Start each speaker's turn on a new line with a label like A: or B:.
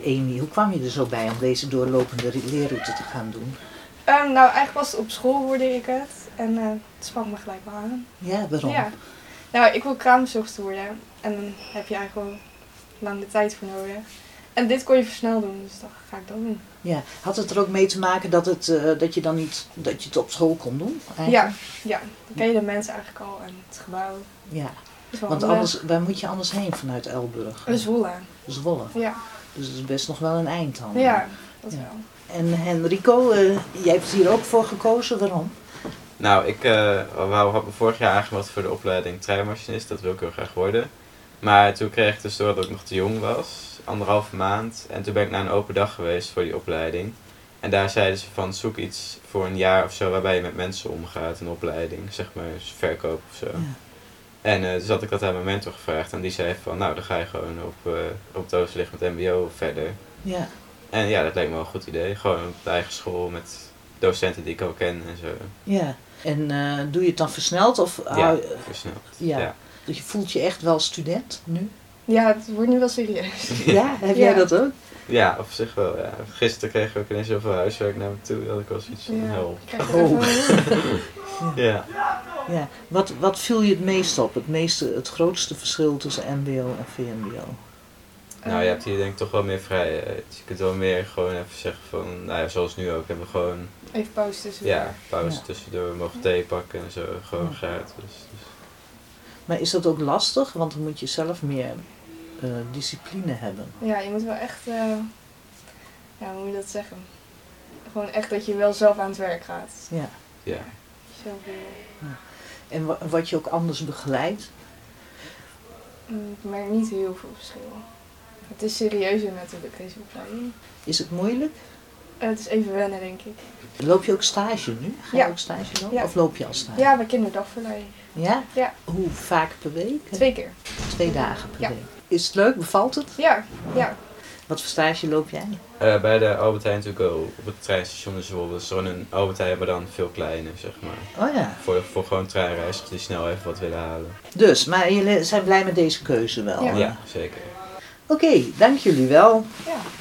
A: Amy, hoe kwam je er zo bij om deze doorlopende leerroute te gaan doen?
B: Nou, eigenlijk was het op school hoorde ik het. En het sprak me gelijk wel aan.
A: Ja, waarom?
B: Ja. Nou, ik wil kraamzorgster worden. En dan heb je eigenlijk wel lang de tijd voor nodig. En dit kon je versneld doen, dus dat ga ik dan doen.
A: Ja, had het er ook mee te maken dat je dan niet dat je het op school kon doen?
B: Ja, dan ken je de mensen eigenlijk al en het gebouw.
A: Ja,
B: Is wel
A: want
B: handig.
A: anders, waar moet je anders heen vanuit Elburg?
B: Zwolle.
A: Zwolle.
B: Ja.
A: Dus het is best nog wel een eind dan.
B: Ja, dat
A: Ja.
B: wel.
A: En Henrico, jij hebt hier ook voor gekozen, waarom?
C: Nou, ik had me vorig jaar aangemeld voor de opleiding treinmachinist. Dat wil ik heel graag worden. Maar toen kreeg ik dus door dat ik nog te jong was. 1,5 maand. En toen ben ik naar een open dag geweest voor die opleiding. En daar zeiden ze van zoek iets voor een jaar of zo waarbij je met mensen omgaat. Een opleiding, zeg maar verkoop of zo.
A: Ja.
C: En dus had ik dat aan mijn mentor gevraagd. En die zei van nou dan ga je gewoon op het overzicht met mbo verder.
A: Ja.
C: En ja, dat leek me wel een goed idee. Gewoon op de eigen school met docenten die ik al ken en zo.
A: Ja. En doe je het dan versneld? Of
C: Ja, versneld.
A: Ja.
C: Ja.
A: Dus je voelt je echt wel student nu?
B: Ja, het wordt nu wel serieus.
A: Ja, heb
B: Ja.
A: jij dat ook?
C: Ja, op zich wel, ja. Gisteren kreeg ik ook ineens zoveel huiswerk naar me toe, dat ik was iets van hel.
B: ik krijg er
A: Oh.
B: even-
C: Ja.
A: Ja. Wat viel je het meest op? Het grootste verschil tussen mbo en VMBO?
C: Nou, je hebt hier denk ik toch wel meer vrijheid. Je kunt wel meer gewoon even zeggen van, nou ja, zoals nu ook, hebben we gewoon,
B: Even pauze tussen.
C: ja, pauze
A: Ja.
C: tussendoor, we mogen thee pakken en zo, gewoon
A: Ja.
C: gratis. Dus.
A: Maar is dat ook lastig? Want dan moet je zelf meer discipline hebben.
B: Ja, je moet wel echt, ja, hoe moet je dat zeggen? Gewoon echt dat je wel zelf aan het werk gaat.
A: Ja.
C: Ja.
B: Zelf,
A: En wat je ook anders begeleidt.
B: ik merk niet heel veel verschil. Het is serieuzer natuurlijk, deze opleiding.
A: Is het moeilijk?
B: Het is even wennen, denk ik.
A: Loop je ook stage nu? Ga je
B: Ja.
A: ook stage lopen?
B: Ja.
A: Of loop je al stage?
B: Ja, bij kinderdagverleiding.
A: Ja?
B: Ja.
A: Hoe vaak per week?
B: 2 keer.
A: 2 dagen per
B: Ja.
A: week. Is het leuk? Bevalt het?
B: Ja, ja.
A: Wat voor stage loop jij?
C: Bij de Albert Heijn to go op het treinstation in Zwolle. Dat is gewoon een Albert Heijn, maar dan veel kleiner, zeg maar.
A: Oh ja.
C: Voor gewoon treinreizigers die snel even wat willen halen.
A: Dus, maar jullie zijn blij met deze keuze wel?
B: Ja.
C: Ja, zeker.
A: Oké, dank jullie wel.
B: Ja.